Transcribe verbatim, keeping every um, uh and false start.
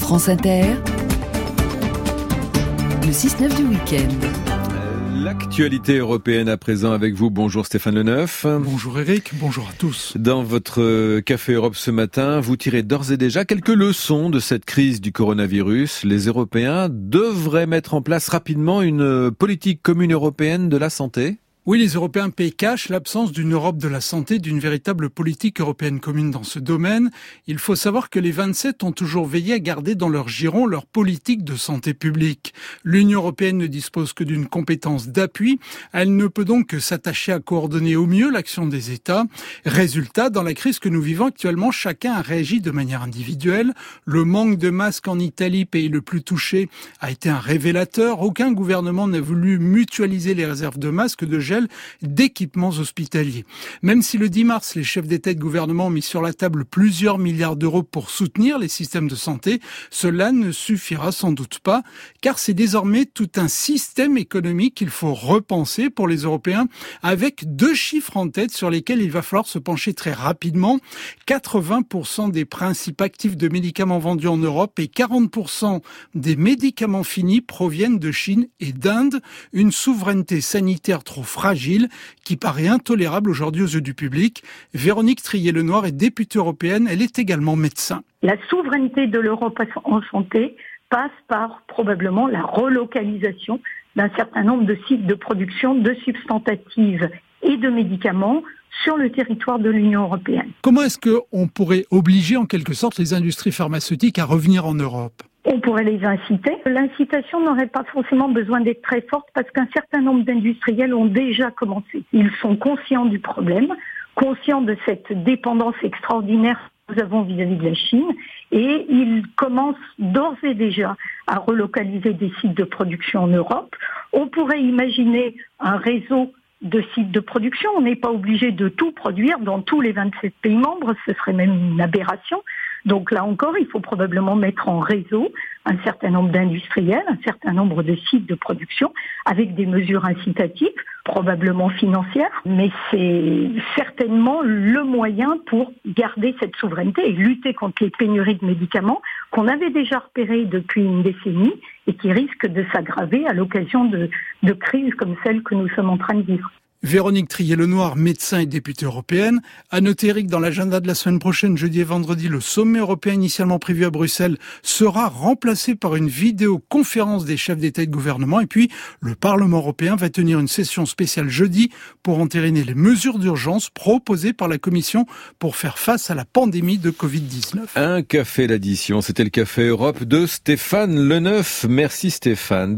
France Inter, le six neuf du week-end. L'actualité européenne à présent avec vous. Bonjour Stéphane Le Neuf. Bonjour Eric, bonjour à tous. Dans votre Café Europe ce matin, vous tirez d'ores et déjà quelques leçons de cette crise du coronavirus. Les Européens devraient mettre en place rapidement une politique commune européenne de la santé. Oui, les Européens paient cash l'absence d'une Europe de la santé, d'une véritable politique européenne commune dans ce domaine. Il faut savoir que les vingt-sept ont toujours veillé à garder dans leur giron leur politique de santé publique. L'Union européenne ne dispose que d'une compétence d'appui. Elle ne peut donc que s'attacher à coordonner au mieux l'action des États. Résultat, dans la crise que nous vivons actuellement, chacun a réagi de manière individuelle. Le manque de masques en Italie, pays le plus touché, a été un révélateur. Aucun gouvernement n'a voulu mutualiser les réserves de masques, de gel, d'équipements hospitaliers. Même si le dix mars, les chefs d'État et de gouvernement ont mis sur la table plusieurs milliards d'euros pour soutenir les systèmes de santé, cela ne suffira sans doute pas, car c'est désormais tout un système économique qu'il faut repenser pour les Européens, avec deux chiffres en tête sur lesquels il va falloir se pencher très rapidement. quatre-vingts pour cent des principes actifs de médicaments vendus en Europe et quarante pour cent des médicaments finis proviennent de Chine et d'Inde. Une souveraineté sanitaire trop fragile fragile, qui paraît intolérable aujourd'hui aux yeux du public. Véronique Trier-Lenoir est députée européenne, elle est également médecin. La souveraineté de l'Europe en santé passe par probablement la relocalisation d'un certain nombre de sites de production de substantives et de médicaments sur le territoire de l'Union européenne. Comment est-ce qu'on pourrait obliger en quelque sorte les industries pharmaceutiques à revenir en Europe ? On pourrait les inciter. L'incitation n'aurait pas forcément besoin d'être très forte parce qu'un certain nombre d'industriels ont déjà commencé. Ils sont conscients du problème, conscients de cette dépendance extraordinaire que nous avons vis-à-vis de la Chine et ils commencent d'ores et déjà à relocaliser des sites de production en Europe. On pourrait imaginer un réseau de sites de production. On n'est pas obligé de tout produire dans tous les vingt-sept pays membres, ce serait même une aberration. Donc là encore, il faut probablement mettre en réseau un certain nombre d'industriels, un certain nombre de sites de production avec des mesures incitatives, probablement financières, mais c'est certainement le moyen pour garder cette souveraineté et lutter contre les pénuries de médicaments qu'on avait déjà repérées depuis une décennie et qui risquent de s'aggraver à l'occasion de, de crises comme celle que nous sommes en train de vivre. Véronique Trier-Lenoir, médecin et députée européenne. À noter, Eric, dans l'agenda de la semaine prochaine, jeudi et vendredi, le sommet européen initialement prévu à Bruxelles sera remplacé par une vidéoconférence des chefs d'État et de gouvernement. Et puis, le Parlement européen va tenir une session spéciale jeudi pour entériner les mesures d'urgence proposées par la Commission pour faire face à la pandémie de covid dix-neuf. Un café d'addition, c'était le Café Europe de Stéphane Le Neuf. Merci Stéphane.